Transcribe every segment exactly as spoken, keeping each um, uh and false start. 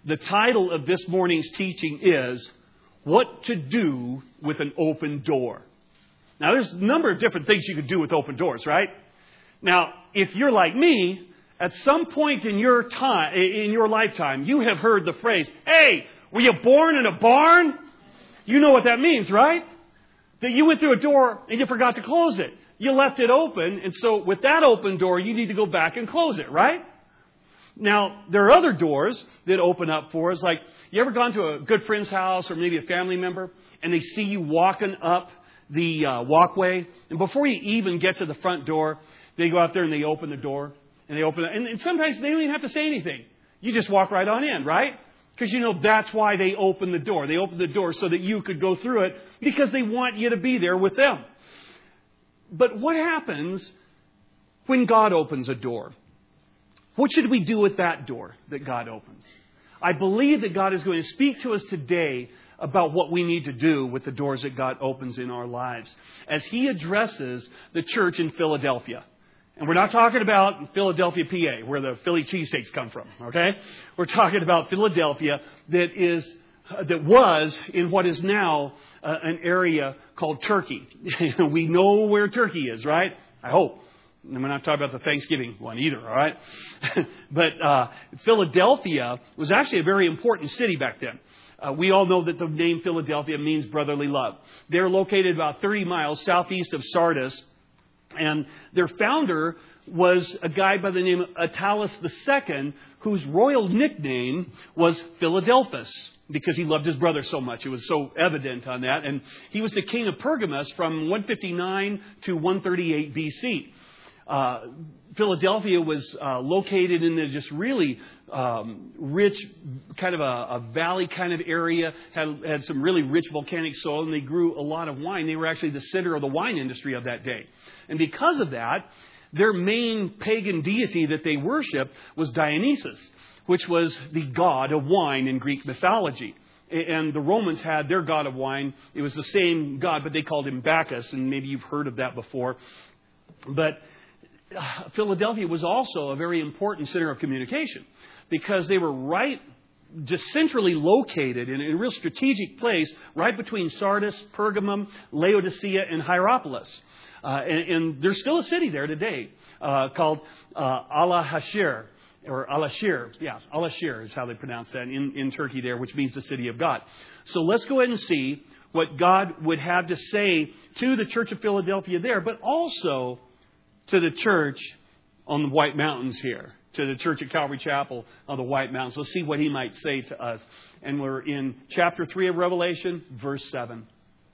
The title of this morning's teaching is What to Do with an Open Door. Now, there's a number of different things you could do with open doors, right? Now, if you're like me, at some point in your time, in your lifetime, you have heard the phrase, "Hey, were you born in a barn?" You know what that means, right? That you went through a door and you forgot to close it. You left it open, and so with that open door, you need to go back and close it, right? Now, there are other doors that open up for us. Like, you ever gone to a good friend's house or maybe a family member, and they see you walking up the uh, walkway, and before you even get to the front door, they go out there and they open the door, and they open it, and, and sometimes they don't even have to say anything. You just walk right on in, right? Because you know that's why they open the door. They open the door so that you could go through it because they want you to be there with them. But what happens when God opens a door? What should we do with that door that God opens? I believe that God is going to speak to us today about what we need to do with the doors that God opens in our lives as He addresses the church in Philadelphia. And we're not talking about Philadelphia, P A, where the Philly cheesesteaks come from, okay? We're talking about Philadelphia that is uh, that was in what is now uh, an area called Turkey. We know where Turkey is, right? I hope. And we're not talking about the Thanksgiving one either, all right? But uh, Philadelphia was actually a very important city back then. Uh, we all know that the name Philadelphia means brotherly love. They're located about thirty miles southeast of Sardis. And their founder was a guy by the name of Attalus the Second, whose royal nickname was Philadelphus, because he loved his brother so much. It was so evident on that. And he was the king of Pergamus from one fifty-nine to one thirty-eight B C. Uh, Philadelphia was uh, located in the just really um, rich, kind of a, a valley kind of area, had, had some really rich volcanic soil, and they grew a lot of wine. They were actually the center of the wine industry of that day. And because of that, their main pagan deity that they worshiped was Dionysus, which was the god of wine in Greek mythology. And the Romans had their god of wine. It was the same god, but they called him Bacchus, and maybe you've heard of that before. But Philadelphia was also a very important center of communication because they were right, just centrally located in a real strategic place right between Sardis, Pergamum, Laodicea, and Hierapolis. Uh, and, and there's still a city there today uh, called uh, Al-Hashir, or Al-Ashir. Yeah, Al-Ashir is how they pronounce that in, in Turkey there, which means the city of God. So let's go ahead and see what God would have to say to the church of Philadelphia there, but also to the church on the White Mountains here, to the church at Calvary Chapel on the White Mountains. Let's see what He might say to us. And we're in chapter three of Revelation, verse seven.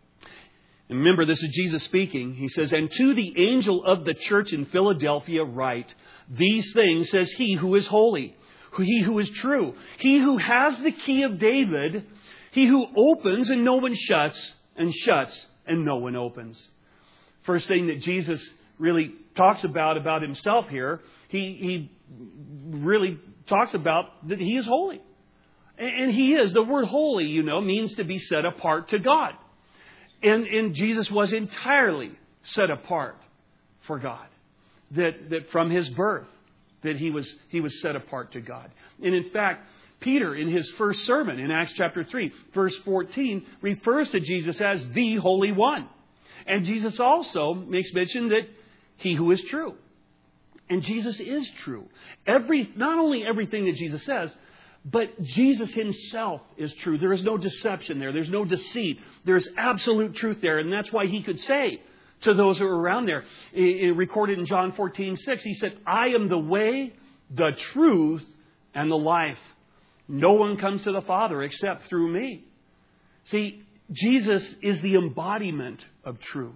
And remember, this is Jesus speaking. He says, "And to the angel of the church in Philadelphia write, these things says He who is holy, He who is true, He who has the key of David, He who opens and no one shuts, and shuts and no one opens." First thing that Jesus really talks about about Himself here, he, he really talks about that He is holy. And He is. The word holy, you know, means to be set apart to God. And, and Jesus was entirely set apart for God. That, that from His birth, that he was, he was set apart to God. And in fact, Peter, in his first sermon in Acts chapter three, verse fourteen, refers to Jesus as the Holy One. And Jesus also makes mention that He who is true. And Jesus is true. Every, not only everything that Jesus says, but Jesus Himself is true. There is no deception there. There's no deceit. There's absolute truth there. And that's why He could say to those who are around there, recorded in John fourteen six, He said, "I am the way, the truth, and the life. No one comes to the Father except through me." See, Jesus is the embodiment of truth.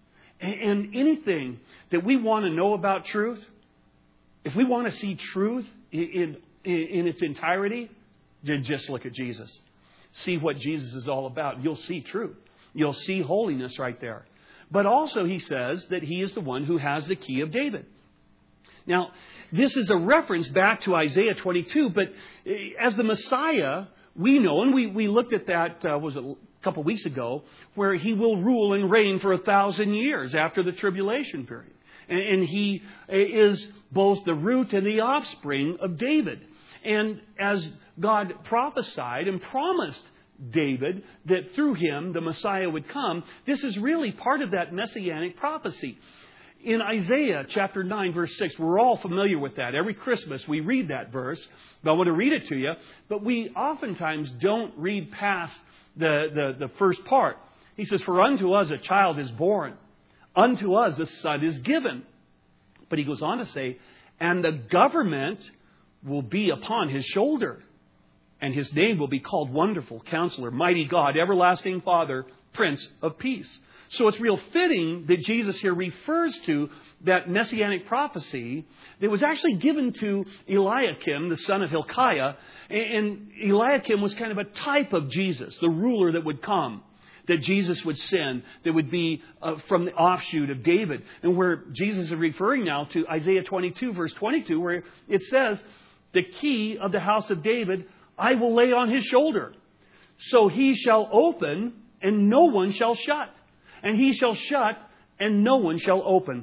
And anything that we want to know about truth, if we want to see truth in, in, in its entirety, then just look at Jesus. See what Jesus is all about. You'll see truth. You'll see holiness right there. But also He says that He is the one who has the key of David. Now, this is a reference back to Isaiah twenty-two, but as the Messiah, we know, and we, we looked at that, uh, was it a couple weeks ago, where He will rule and reign for a thousand years after the tribulation period. And, and He is both the root and the offspring of David. And as God prophesied and promised David that through him the Messiah would come, this is really part of that messianic prophecy. In Isaiah chapter nine, verse six, we're all familiar with that. Every Christmas we read that verse. But I want to read it to you. But we oftentimes don't read past the, the, the first part. He says, "For unto us a child is born, unto us a son is given." But he goes on to say, "And the government will be upon his shoulder. And his name will be called Wonderful Counselor, Mighty God, Everlasting Father, Prince of Peace." So it's real fitting that Jesus here refers to that messianic prophecy that was actually given to Eliakim, the son of Hilkiah. And Eliakim was kind of a type of Jesus, the ruler that would come, that Jesus would send, that would be uh, from the offshoot of David. And where Jesus is referring now to Isaiah twenty-two, verse twenty-two, where it says, "The key of the house of David I will lay on his shoulder. So he shall open, and no one shall shut. And he shall shut, and no one shall open."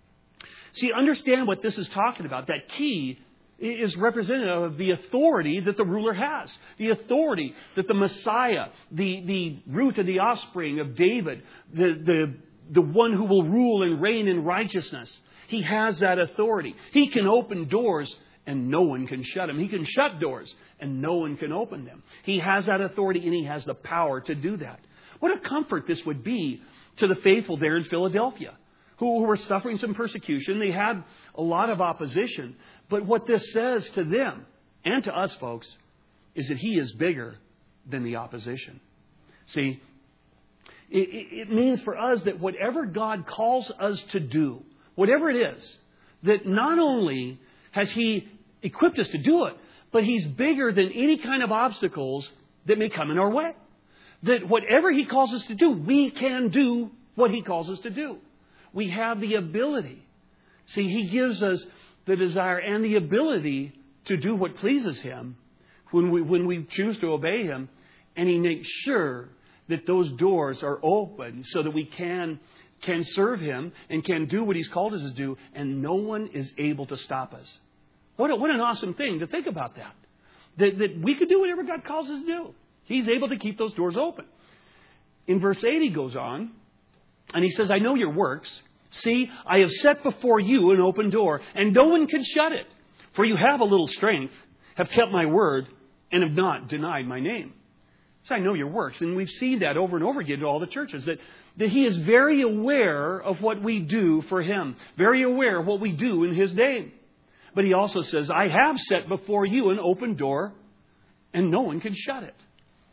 See, understand what this is talking about. That key is representative of the authority that the ruler has. The authority that the Messiah, the, the root and the offspring of David, the, the, the one who will rule and reign in righteousness, he has that authority. He can open doors and no one can shut them. He can shut doors and no one can open them. He has that authority and he has the power to do that. What a comfort this would be to the faithful there in Philadelphia who were suffering some persecution. They had a lot of opposition. But what this says to them and to us, folks, is that he is bigger than the opposition. See, it, it means for us that whatever God calls us to do, whatever it is, that not only has he equipped us to do it, but he's bigger than any kind of obstacles that may come in our way. That whatever he calls us to do, we can do what he calls us to do. We have the ability. See, he gives us the desire and the ability to do what pleases him when we, when we choose to obey him. And he makes sure that those doors are open so that we can, can serve him and can do what he's called us to do. And no one is able to stop us. What, a, what an awesome thing to think about that. That, that we could do whatever God calls us to do. He's able to keep those doors open. In verse eight, he goes on, and he says, "I know your works. See, I have set before you an open door, and no one can shut it. For you have a little strength, have kept my word, and have not denied my name." So I know your works. And we've seen that over and over again to all the churches, that, that he is very aware of what we do for him, very aware of what we do in his name. But he also says, "I have set before you an open door, and no one can shut it."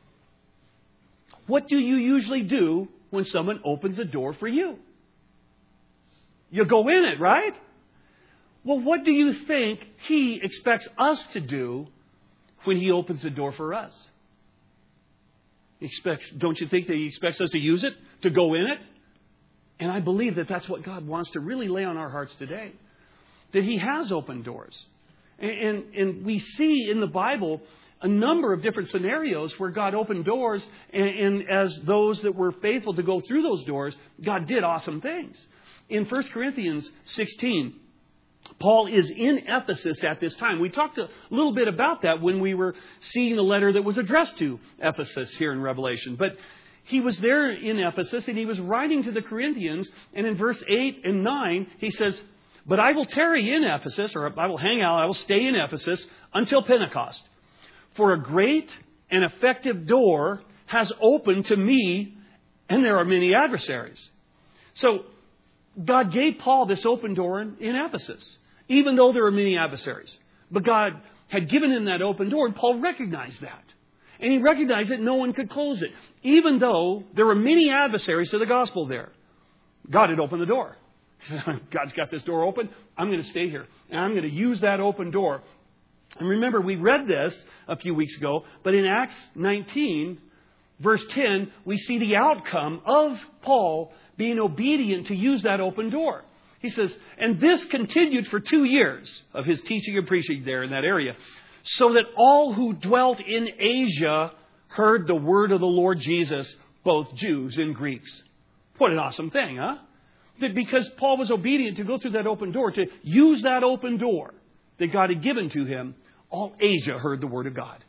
What do you usually do when someone opens a door for you? You go in it, right? Well, what do you think he expects us to do when he opens the door for us? He expects, don't you think that he expects us to use it, to go in it? And I believe that that's what God wants to really lay on our hearts today. That he has opened doors. And, and, and we see in the Bible a number of different scenarios where God opened doors, and, and as those that were faithful to go through those doors, God did awesome things. In First Corinthians sixteen, Paul is in Ephesus at this time. We talked a little bit about that when we were seeing the letter that was addressed to Ephesus here in Revelation. But he was there in Ephesus and he was writing to the Corinthians. And in verse eight and nine, he says, "But I will tarry in Ephesus," or I will hang out, I will stay in Ephesus until Pentecost. "For a great and effective door has opened to me, and there are many adversaries." So God gave Paul this open door in, in Ephesus, even though there were many adversaries. But God had given him that open door, and Paul recognized that. And he recognized that no one could close it, even though there were many adversaries to the gospel there. God had opened the door. God's got this door open. I'm going to stay here, and I'm going to use that open door. And remember, we read this a few weeks ago, but in Acts nineteen, verse ten, we see the outcome of Paul being obedient to use that open door. He says, "And this continued for two years of his teaching and preaching there in that area, so that all who dwelt in Asia heard the word of the Lord Jesus, both Jews and Greeks." What an awesome thing, huh? That because Paul was obedient to go through that open door, to use that open door that God had given to him, all Asia heard the Word of God.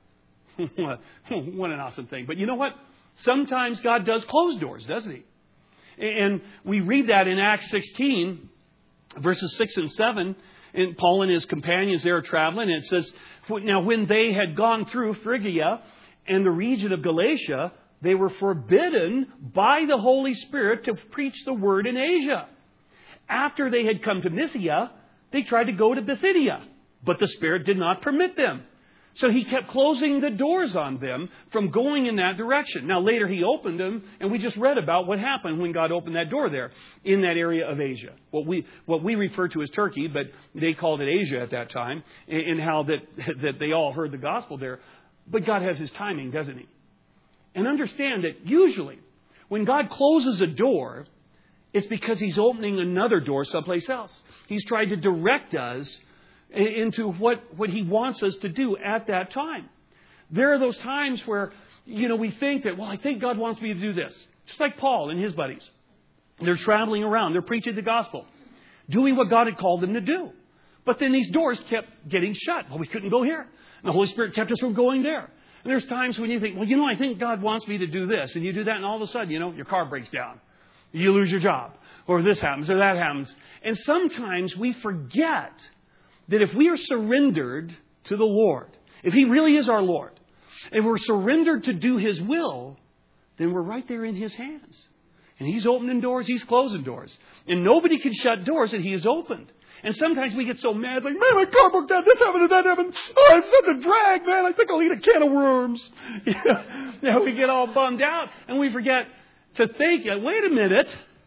What an awesome thing. But you know what? Sometimes God does close doors, doesn't He? And we read that in Acts sixteen, verses six and seven. And Paul and his companions there are traveling. And it says, now when they had gone through Phrygia and the region of Galatia, they were forbidden by the Holy Spirit to preach the word in Asia. After they had come to Mysia, they tried to go to Bithynia, but the Spirit did not permit them. So He kept closing the doors on them from going in that direction. Now later He opened them, and we just read about what happened when God opened that door there in that area of Asia. What we what we refer to as Turkey, but they called it Asia at that time, and how that that they all heard the gospel there. But God has His timing, doesn't He? And understand that usually when God closes a door, it's because He's opening another door someplace else. He's trying to direct us into what, what He wants us to do at that time. There are those times where, you know, we think that, well, I think God wants me to do this. Just like Paul and his buddies. They're traveling around. They're preaching the gospel. Doing what God had called them to do. But then these doors kept getting shut. Well, we couldn't go here. And the Holy Spirit kept us from going there. And there's times when you think, well, you know, I think God wants me to do this. And you do that, and all of a sudden, you know, your car breaks down. You lose your job. Or this happens, or that happens. And sometimes we forget that if we are surrendered to the Lord, if He really is our Lord, and we're surrendered to do His will, then we're right there in His hands. And He's opening doors, He's closing doors. And nobody can shut doors that He has opened. And sometimes we get so mad, like, man, my car broke down, this happened and that happened. Oh, it's such a drag, man. I think I'll eat a can of worms. You know, you know, we get all bummed out, and we forget to think, wait a minute,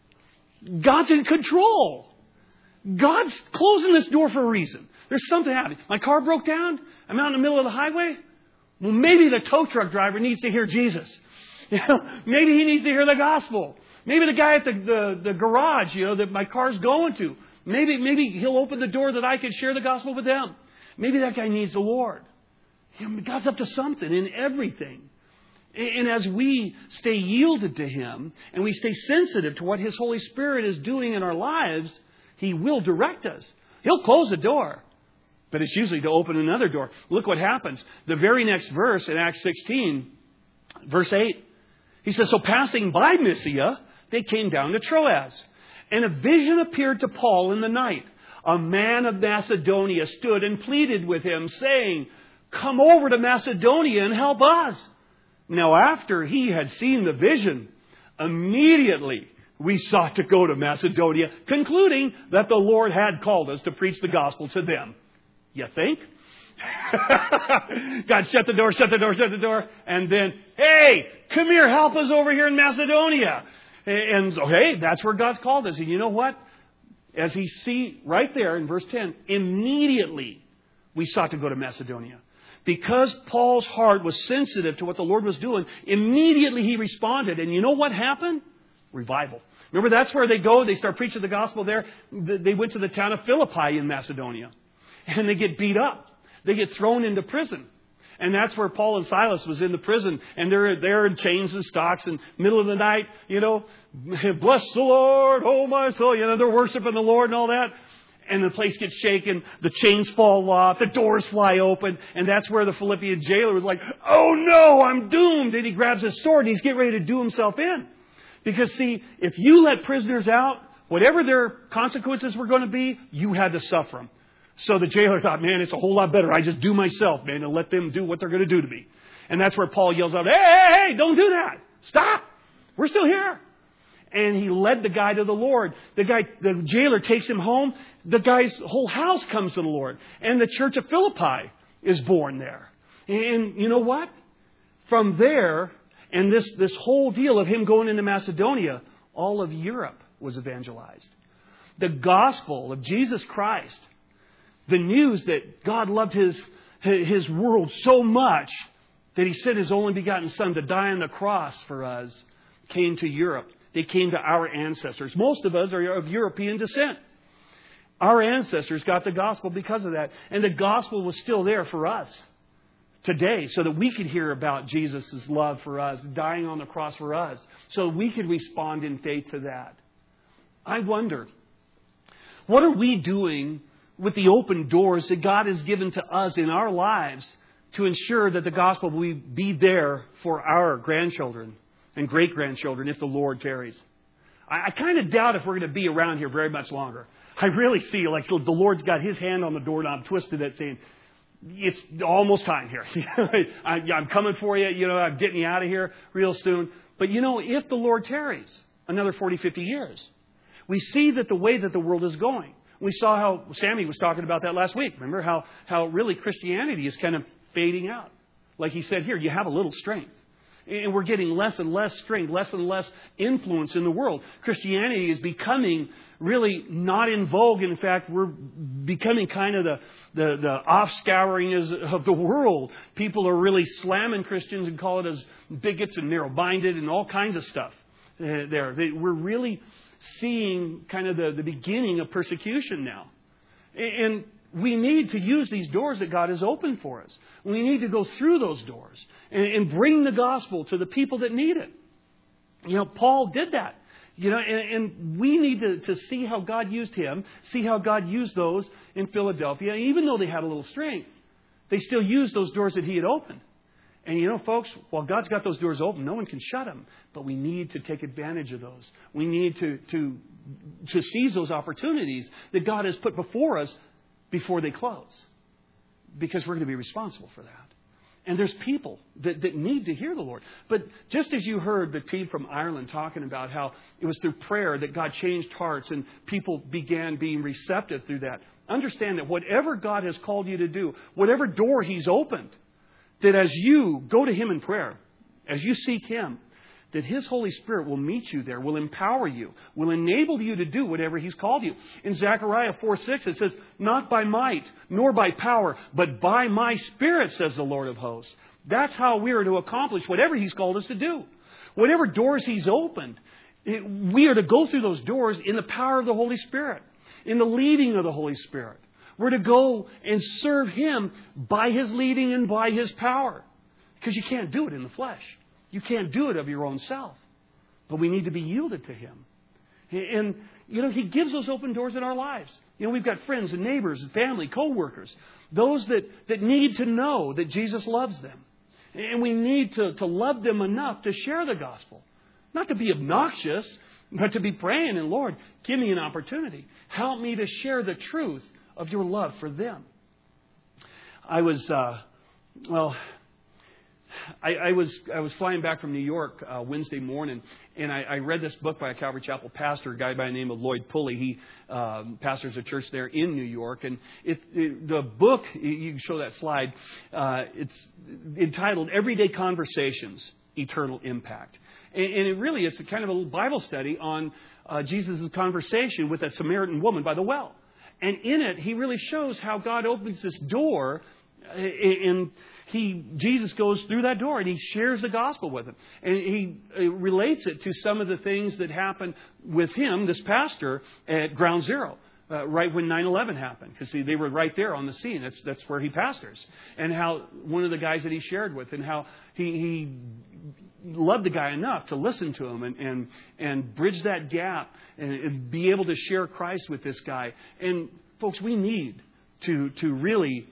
God's in control. God's closing this door for a reason. There's something happening. My car broke down. I'm out in the middle of the highway. Well, maybe the tow truck driver needs to hear Jesus. You know, maybe he needs to hear the gospel. Maybe the guy at the, the, the garage, you know, that my car's going to. Maybe, maybe he'll open the door that I can share the gospel with them. Maybe that guy needs the Lord. You know, God's up to something in everything. And as we stay yielded to Him and we stay sensitive to what His Holy Spirit is doing in our lives, He will direct us. He'll close the door, but it's usually to open another door. Look what happens. The very next verse in Acts sixteen, verse eight, he says, so passing by Mysia, they came down to Troas. And a vision appeared to Paul in the night. A man of Macedonia stood and pleaded with him, saying, come over to Macedonia and help us. Now, after he had seen the vision, immediately we sought to go to Macedonia, concluding that the Lord had called us to preach the gospel to them. You think? God shut the door, shut the door, shut the door. And then, hey, come here, help us over here in Macedonia. And so, hey, that's where God's called us. And you know what? As He see right there in verse ten, immediately we sought to go to Macedonia. Because Paul's heart was sensitive to what the Lord was doing, immediately he responded. And you know what happened? Revival. Remember, that's where they go. They start preaching the gospel there. They went to the town of Philippi in Macedonia. And they get beat up. They get thrown into prison. And that's where Paul and Silas was in the prison. And they're there in chains and stocks. And middle of the night, you know, bless the Lord, oh my soul. You know, they're worshiping the Lord and all that. And the place gets shaken. The chains fall off. The doors fly open. And that's where the Philippian jailer was like, oh no, I'm doomed. And he grabs his sword and he's getting ready to do himself in. Because see, if you let prisoners out, whatever their consequences were going to be, you had to suffer them. So the jailer thought, man, it's a whole lot better. I just do myself, man, and let them do what they're going to do to me. And that's where Paul yells out, hey, hey, hey, don't do that. Stop. We're still here. And he led the guy to the Lord. The guy, the jailer takes him home. The guy's whole house comes to the Lord. And the church of Philippi is born there. And you know what? From there, and this, this whole deal of him going into Macedonia, all of Europe was evangelized. The gospel of Jesus Christ, the news that God loved His, His world so much that He sent His only begotten Son to die on the cross for us, came to Europe. They came to our ancestors. Most of us are of European descent. Our ancestors got the gospel because of that. And the gospel was still there for us today so that we could hear about Jesus' love for us, dying on the cross for us, so we could respond in faith to that. I wonder, what are we doing with the open doors that God has given to us in our lives to ensure that the gospel will be there for our grandchildren and great-grandchildren if the Lord tarries. I, I kind of doubt if we're going to be around here very much longer. I really see like the Lord's got His hand on the doorknob, twisted it, saying, it's almost time here. I, I'm coming for you. You know, I'm getting you out of here real soon. But, you know, if the Lord tarries another forty, fifty years, we see that the way that the world is going. We saw how Sammy was talking about that last week. Remember how, how really Christianity is kind of fading out. Like he said here, you have a little strength. And we're getting less and less strength, less and less influence in the world. Christianity is becoming really not in vogue. In fact, we're becoming kind of the, the, the off-scouring of the world. People are really slamming Christians and call it as bigots and narrow-minded and all kinds of stuff uh, there. They, we're really seeing kind of the, the beginning of persecution now. And we need to use these doors that God has opened for us. We need to go through those doors and, and bring the gospel to the people that need it. You know, Paul did that. You know, and, and we need to, to see how God used him, see how God used those in Philadelphia. Even though they had a little strength, they still used those doors that he had opened. And you know, folks, while God's got those doors open, no one can shut them. But we need to take advantage of those. We need to, to, to seize those opportunities that God has put before us before they close. Because we're going to be responsible for that. And there's people that, that need to hear the Lord. But just as you heard the team from Ireland talking about how it was through prayer that God changed hearts and people began being receptive through that, understand that whatever God has called you to do, whatever door He's opened, that as you go to Him in prayer, as you seek Him, that His Holy Spirit will meet you there, will empower you, will enable you to do whatever He's called you. In Zechariah four six, it says, not by might, nor by power, but by my Spirit, says the Lord of hosts. That's how we are to accomplish whatever He's called us to do. Whatever doors He's opened, it, we are to go through those doors in the power of the Holy Spirit, in the leading of the Holy Spirit. We're to go and serve Him by His leading and by His power. Because you can't do it in the flesh. You can't do it of your own self. But we need to be yielded to Him. And, you know, He gives those open doors in our lives. You know, we've got friends and neighbors and family, co-workers. Those that, that need to know that Jesus loves them. And we need to, to love them enough to share the gospel. Not to be obnoxious, but to be praying. And Lord, give me an opportunity. Help me to share the truth of your love for them. I was, uh, well... I, I was I was flying back from New York uh, Wednesday morning, and I, I read this book by a Calvary Chapel pastor, a guy by the name of Lloyd Pulley. He um, pastors a church there in New York, and it, it, the book, you can show that slide, uh, it's entitled Everyday Conversations, Eternal Impact. And, and it really is a kind of a little Bible study on uh, Jesus' conversation with that Samaritan woman by the well. And in it, he really shows how God opens this door and He, Jesus goes through that door and He shares the gospel with him. And He relates it to some of the things that happened with him, this pastor, at Ground Zero, uh, right when nine eleven happened. Because they were right there on the scene. That's, that's where he pastors. And how one of the guys that he shared with and how he, he loved the guy enough to listen to him and, and, and bridge that gap and, and be able to share Christ with this guy. And folks, we need to, to really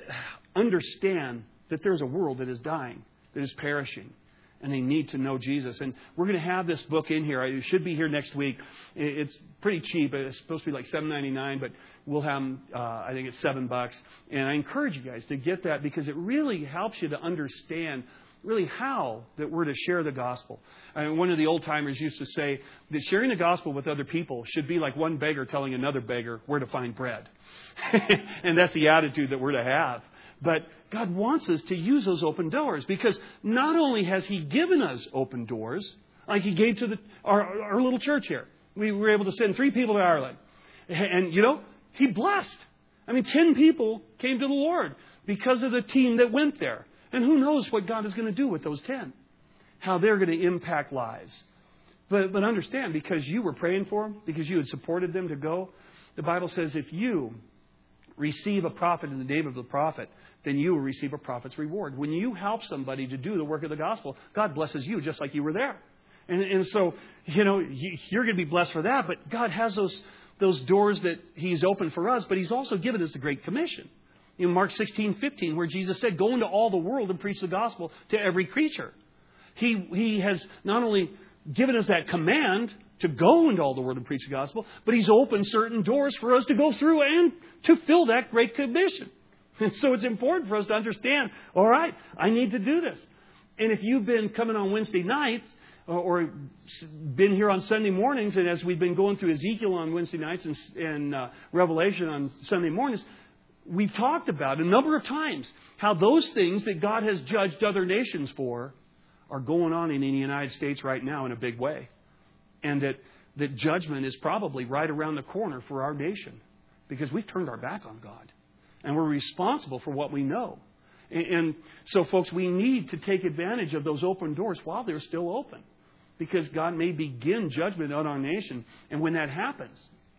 understand that there's a world that is dying, that is perishing, and they need to know Jesus. And we're going to have this book in here. It should be here next week. It's pretty cheap. It's supposed to be like seven ninety-nine, but we'll have them, uh, I think it's seven bucks. And I encourage you guys to get that because it really helps you to understand really how that we're to share the gospel. I mean, one of the old timers used to say that sharing the gospel with other people should be like one beggar telling another beggar where to find bread. And that's the attitude that we're to have. But God wants us to use those open doors because not only has He given us open doors, like He gave to the, our, our little church here. We were able to send three people to Ireland. And, you know, He blessed. I mean, ten people came to the Lord because of the team that went there. And who knows what God is going to do with those ten. How they're going to impact lives. But, but understand, because you were praying for them, because you had supported them to go, the Bible says if you receive a prophet in the name of the prophet, then you will receive a prophet's reward. When you help somebody to do the work of the gospel, God blesses you just like you were there. And, and so, you know, you're going to be blessed for that. But God has those those doors that He's opened for us, but He's also given us the Great Commission. In Mark sixteen fifteen, where Jesus said, go into all the world and preach the gospel to every creature. He, he has not only given us that command to go into all the world and preach the gospel, but He's opened certain doors for us to go through and to fill that Great Commission. And so it's important for us to understand, all right, I need to do this. And if you've been coming on Wednesday nights or, or been here on Sunday mornings, and as we've been going through Ezekiel on Wednesday nights and, and uh, Revelation on Sunday mornings, we've talked about a number of times how those things that God has judged other nations for are going on in the United States right now in a big way. And that, that judgment is probably right around the corner for our nation because we've turned our back on God. And we're responsible for what we know. And, and so, folks, we need to take advantage of those open doors while they're still open. Because God may begin judgment on our nation. And when that happens,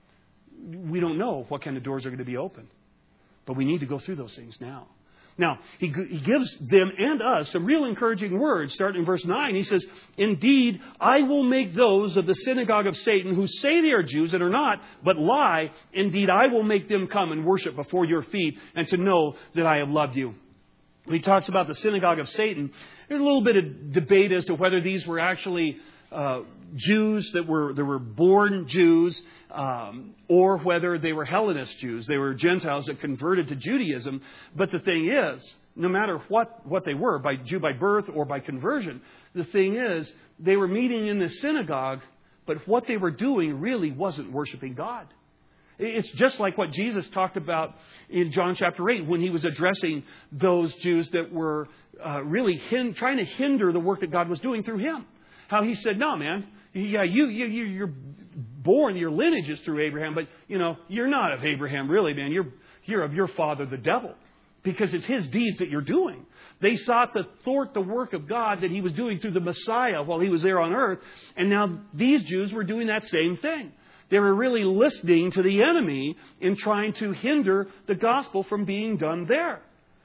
we don't know what kind of doors are going to be open. But we need to go through those things now. Now, he, he gives them and us some real encouraging words. Starting in verse nine, he says, indeed, I will make those of the synagogue of Satan who say they are Jews and are not, but lie. Indeed, I will make them come and worship before your feet and to know that I have loved you. When he talks about the synagogue of Satan, there's a little bit of debate as to whether these were actually uh, Jews that were, that were born Jews, Um, or whether they were Hellenist Jews. They were Gentiles that converted to Judaism. But the thing is, no matter what, what they were, by Jew by birth or by conversion, the thing is, they were meeting in the synagogue, but what they were doing really wasn't worshiping God. It's just like what Jesus talked about in John chapter eight when He was addressing those Jews that were uh, really hin- trying to hinder the work that God was doing through Him. How He said, no, man, yeah, you, you, you, you're born, your lineage is through Abraham, but, you know, you're not of Abraham, really, man. You're, you're of your father, the devil, because it's his deeds that you're doing. They sought to thwart the work of God that He was doing through the Messiah while He was there on earth. And now these Jews were doing that same thing. They were really listening to the enemy in trying to hinder the gospel from being done there.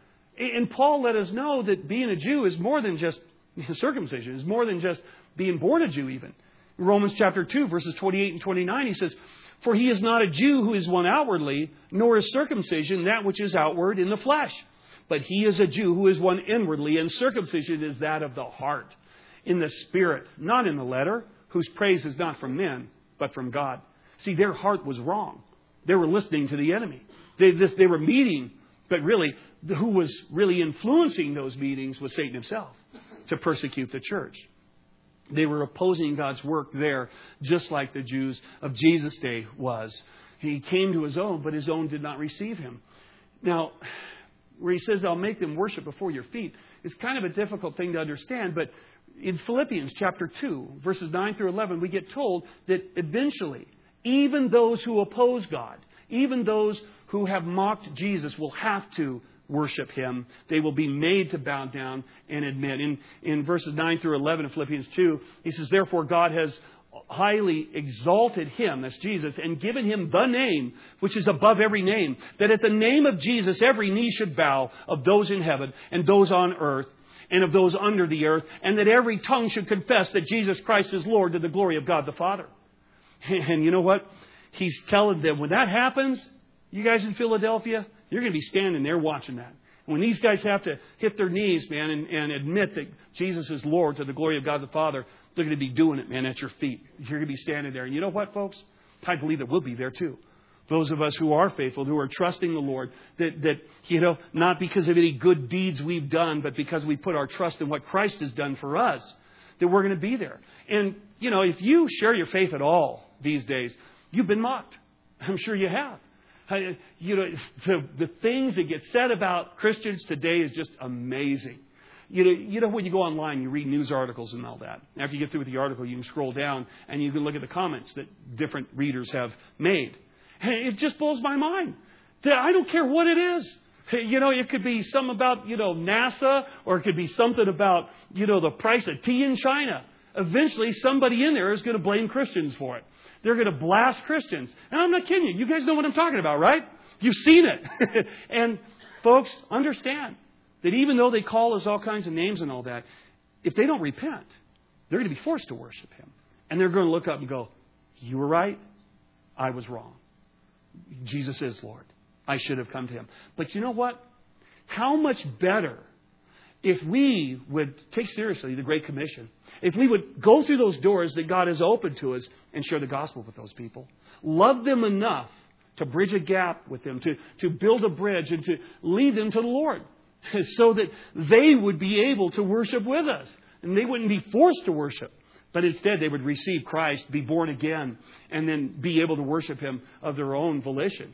And Paul let us know that being a Jew is more than just circumcision. It's more than just being born a Jew even. In Romans chapter two, verses twenty-eight and twenty-nine, he says, for he is not a Jew who is one outwardly, nor is circumcision that which is outward in the flesh. But he is a Jew who is one inwardly, and circumcision is that of the heart, in the spirit, not in the letter, whose praise is not from men, but from God. See, their heart was wrong. They were listening to the enemy. They, this, they were meeting, but really, who was really influencing those meetings was Satan himself to persecute the church. They were opposing God's work there, just like the Jews of Jesus' day was. He came to His own, but His own did not receive Him. Now, where He says, I'll make them worship before your feet, it's kind of a difficult thing to understand. But in Philippians chapter two, verses nine through eleven, we get told that eventually, even those who oppose God, even those who have mocked Jesus will have to worship Him. They will be made to bow down and admit. In, in verses nine through eleven of Philippians two, he says, therefore God has highly exalted Him, that's Jesus, and given Him the name which is above every name, that at the name of Jesus every knee should bow, of those in heaven and those on earth and of those under the earth, and that every tongue should confess that Jesus Christ is Lord, to the glory of God the Father. And you know what? He's telling them, when that happens, you guys in Philadelphia, you're going to be standing there watching that. When these guys have to hit their knees, man, and, and admit that Jesus is Lord to the glory of God the Father, they're going to be doing it, man, at your feet. You're going to be standing there. And you know what, folks? I believe that we'll be there too. Those of us who are faithful, who are trusting the Lord, that, that, you know, not because of any good deeds we've done, but because we put our trust in what Christ has done for us, that we're going to be there. And, you know, if you share your faith at all these days, you've been mocked. I'm sure you have. You know, the, the things that get said about Christians today is just amazing. You know, you know, when you go online, you read news articles and all that. After you get through with the article, you can scroll down and you can look at the comments that different readers have made. And it just blows my mind. I don't care what it is. You know, it could be something about, you know, NASA, or it could be something about, you know, the price of tea in China. Eventually, somebody in there is going to blame Christians for it. They're going to blast Christians. And I'm not kidding you. You guys know what I'm talking about, right? You've seen it. And folks, understand that even though they call us all kinds of names and all that, if they don't repent, they're going to be forced to worship Him. And they're going to look up and go, you were right. I was wrong. Jesus is Lord. I should have come to Him. But you know what? How much better if we would take seriously the Great Commission, if we would go through those doors that God has opened to us and share the gospel with those people. Love them enough to bridge a gap with them, to, to build a bridge and to lead them to the Lord so that they would be able to worship with us. And they wouldn't be forced to worship, but instead they would receive Christ, be born again, and then be able to worship Him of their own volition.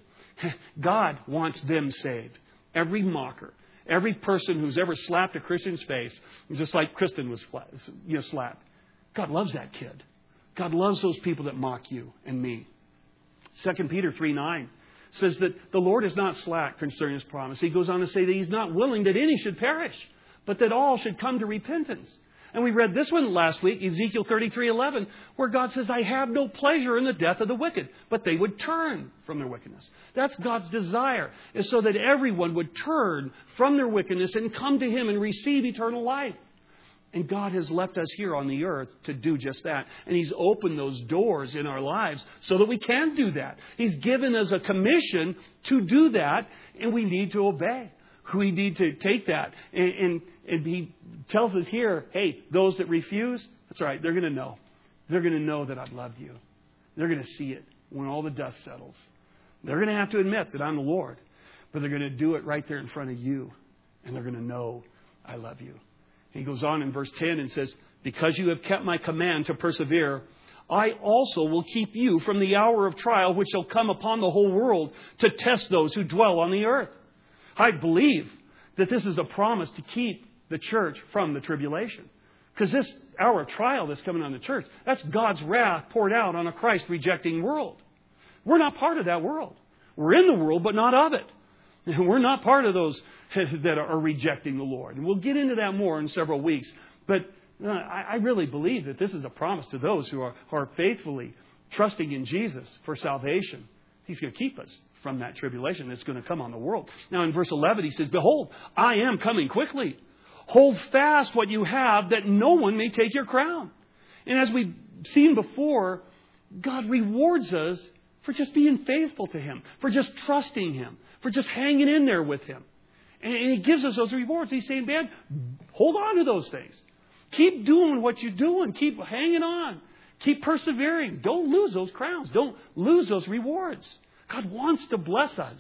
God wants them saved. Every mocker, every person who's ever slapped a Christian's face, just like Kristen was you know, slapped. God loves that kid. God loves those people that mock you and me. Second Peter three nine says that the Lord is not slack concerning His promise. He goes on to say that He's not willing that any should perish, but that all should come to repentance. And we read this one last week, Ezekiel thirty-three eleven, where God says, I have no pleasure in the death of the wicked, but they would turn from their wickedness. That's God's desire, is so that everyone would turn from their wickedness and come to Him and receive eternal life. And God has left us here on the earth to do just that. And He's opened those doors in our lives so that we can do that. He's given us a commission to do that, and we need to obey. We need to take that. And, and, and He tells us here, hey, those that refuse, that's all right, they're going to know. They're going to know that I've loved you. They're going to see it when all the dust settles. They're going to have to admit that I'm the Lord. But they're going to do it right there in front of you. And they're going to know I love you. He goes on in verse ten and says, because you have kept my command to persevere, I also will keep you from the hour of trial which shall come upon the whole world to test those who dwell on the earth. I believe that this is a promise to keep the church from the tribulation. Because this hour of trial that's coming on the church, that's God's wrath poured out on a Christ-rejecting world. We're not part of that world. We're in the world, but not of it. And we're not part of those that are rejecting the Lord. And we'll get into that more in several weeks. But uh, I really believe that this is a promise to those who are, who are faithfully trusting in Jesus for salvation. He's going to keep us from that tribulation that's going to come on the world. Now in verse eleven, He says, behold, I am coming quickly. Hold fast what you have, that no one may take your crown. And as we've seen before, God rewards us for just being faithful to Him, for just trusting Him, for just hanging in there with Him. And He gives us those rewards. He's saying, man, hold on to those things. Keep doing what you're doing. Keep hanging on. Keep persevering. Don't lose those crowns. Don't lose those rewards. God wants to bless us.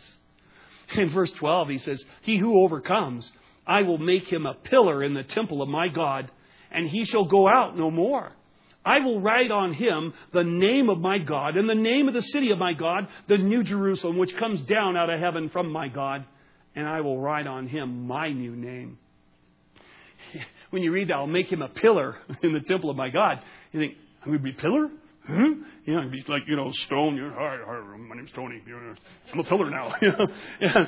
In verse twelve, He says, he who overcomes, I will make him a pillar in the temple of my God, and he shall go out no more. I will write on him the name of my God and the name of the city of my God, the New Jerusalem, which comes down out of heaven from my God. And I will write on him my new name. When you read that, I'll make him a pillar in the temple of my God. You think, I'm going to be a pillar? Huh? You know, it'd be like, you know, stone. You know, hi, hi, my name's Tony. You know, I'm a pillar now. You know? Yeah.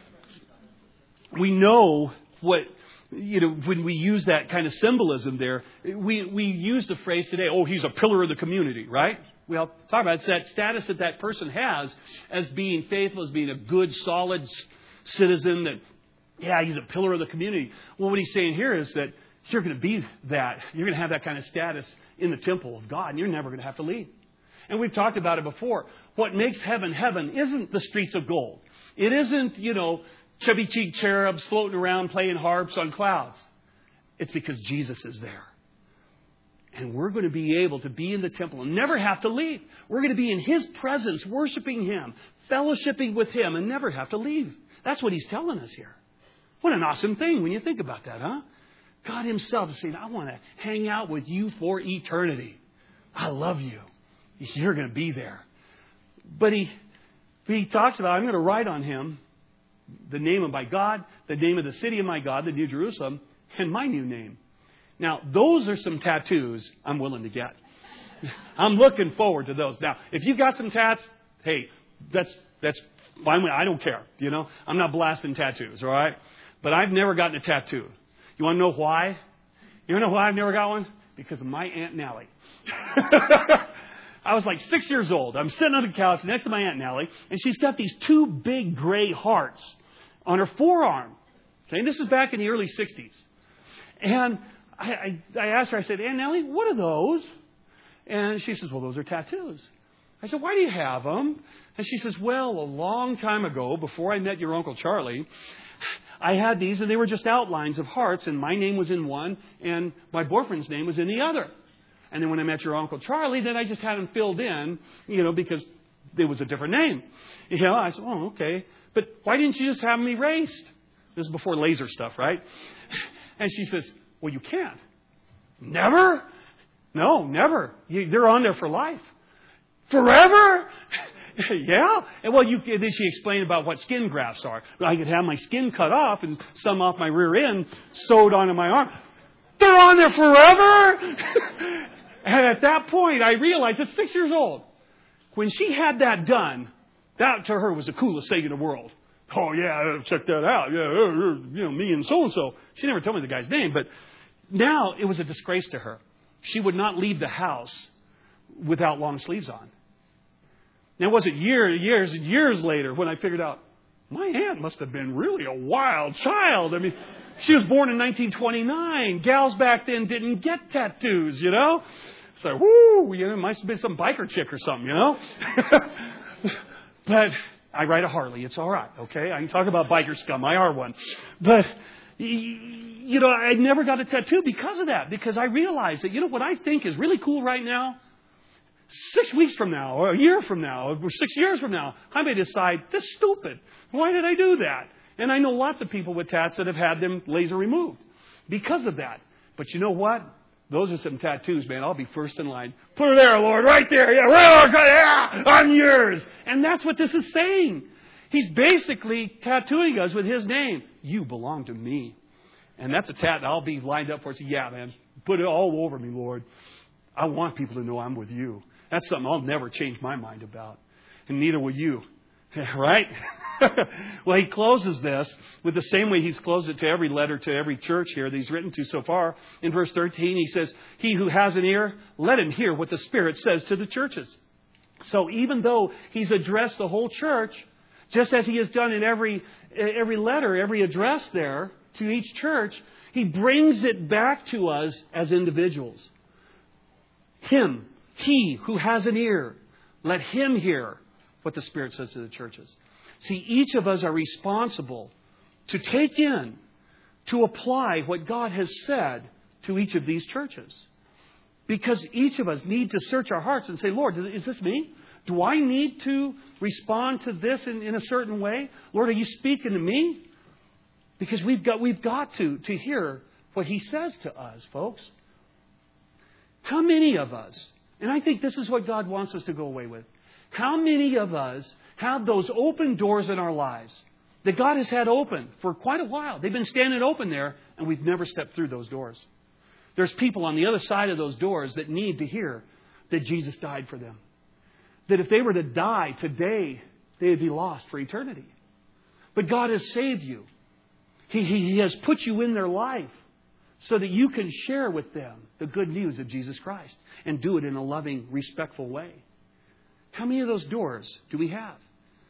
We know what, you know, when we use that kind of symbolism there, we, we use the phrase today, oh, he's a pillar of the community, right? We'll talk about it. It's that status that that person has as being faithful, as being a good, solid citizen that, yeah, he's a pillar of the community. Well, what he's saying here is that you're going to be that. You're going to have that kind of status in the temple of God, and you're never going to have to leave. And we've talked about it before. What makes heaven heaven isn't the streets of gold. It isn't, you know, chubby-cheeked cherubs floating around playing harps on clouds. It's because Jesus is there. And we're going to be able to be in the temple and never have to leave. We're going to be in His presence, worshiping Him, fellowshipping with Him, and never have to leave. That's what He's telling us here. What an awesome thing when you think about that, huh? God Himself is saying, I want to hang out with you for eternity. I love you. You're going to be there. But He, he talks about, I'm going to write on him the name of my God, the name of the city of my God, the New Jerusalem, and my new name. Now, those are some tattoos I'm willing to get. I'm looking forward to those. Now, if you've got some tats, hey, that's that's fine. I don't care. You know, I'm not blasting tattoos, all right? But I've never gotten a tattoo. You want to know why? You want to know why I've never got one? Because of my Aunt Nellie. I was like six years old. I'm sitting on the couch next to my Aunt Nellie, and she's got these two big gray hearts on her forearm. Okay, and this is back in the early sixties. And I, I, I asked her, I said, Aunt Nellie, what are those? And she says, well, those are tattoos. I said, why do you have them? And she says, well, a long time ago, before I met your Uncle Charlie, I had these, and they were just outlines of hearts, and my name was in one, and my boyfriend's name was in the other. And then when I met your Uncle Charlie, then I just had them filled in, you know, because it was a different name. You know, I said, oh, okay. But why didn't you just have them erased? This is before laser stuff, right? And she says, well, you can't. Never? No, never. You, they're on there for life. Forever? Yeah. And well, you, then she explained about what skin grafts are. I could have my skin cut off and some off my rear end sewed onto my arm. They're on there forever? And at that point, I realized, at six years old, when she had that done, that to her was the coolest thing in the world. Oh, yeah, check that out. Yeah, you know, me and so-and-so. She never told me the guy's name, but now it was a disgrace to her. She would not leave the house without long sleeves on. Now, it wasn't years, years and years later when I figured out, my aunt must have been really a wild child. I mean, she was born in nineteen twenty-nine. Gals back then didn't get tattoos, you know. It's like, whoo, you know, it must have been some biker chick or something, you know. But I ride a Harley. It's all right, okay? I can talk about biker scum. I are one. But, you know, I never got a tattoo because of that. Because I realized that, you know, what I think is really cool right now, six weeks from now, or a year from now, or six years from now, I may decide, this is stupid. Why did I do that? And I know lots of people with tats that have had them laser removed because of that. But you know what? Those are some tattoos, man. I'll be first in line. Put her there, Lord, right there. Yeah, right, yeah, I'm yours. And that's what this is saying. He's basically tattooing us with His name. You belong to me. And that's a tat I'll be lined up for. So, yeah, man, put it all over me, Lord. I want people to know I'm with you. That's something I'll never change my mind about. And neither will you. Right? Well, he closes this with the same way he's closed it to every letter to every church here that he's written to so far. In verse thirteen, he says, he who has an ear, let him hear what the Spirit says to the churches. So even though he's addressed the whole church, just as he has done in every, every letter, every address there to each church, he brings it back to us as individuals. Him, he who has an ear, let him hear what the Spirit says to the churches. See, each of us are responsible to take in, to apply what God has said to each of these churches. Because each of us need to search our hearts and say, Lord, is this me? Do I need to respond to this in, in a certain way? Lord, are you speaking to me? Because we've got, we've got to, to hear what He says to us, folks. How many of us, and I think this is what God wants us to go away with, how many of us have those open doors in our lives that God has had open for quite a while? They've been standing open there, and we've never stepped through those doors. There's people on the other side of those doors that need to hear that Jesus died for them. That if they were to die today, they would be lost for eternity. But God has saved you. He, he, he has put you in their life so that you can share with them the good news of Jesus Christ and do it in a loving, respectful way. How many of those doors do we have?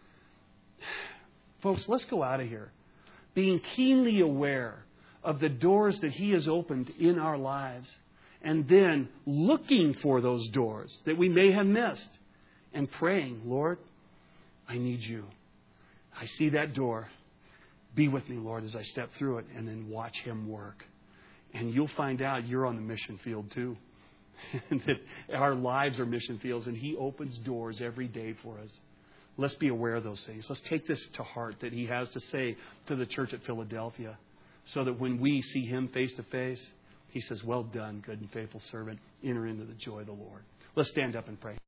Folks, let's go out of here being keenly aware of the doors that He has opened in our lives, and then looking for those doors that we may have missed and praying, Lord, I need you. I see that door. Be with me, Lord, as I step through it, and then watch Him work. And you'll find out you're on the mission field too. That our lives are mission fields, and He opens doors every day for us. Let's be aware of those things. Let's take this to heart that He has to say to the church at Philadelphia, so that when we see Him face to face, He says, well done, good and faithful servant. Enter into the joy of the Lord. Let's stand up and pray.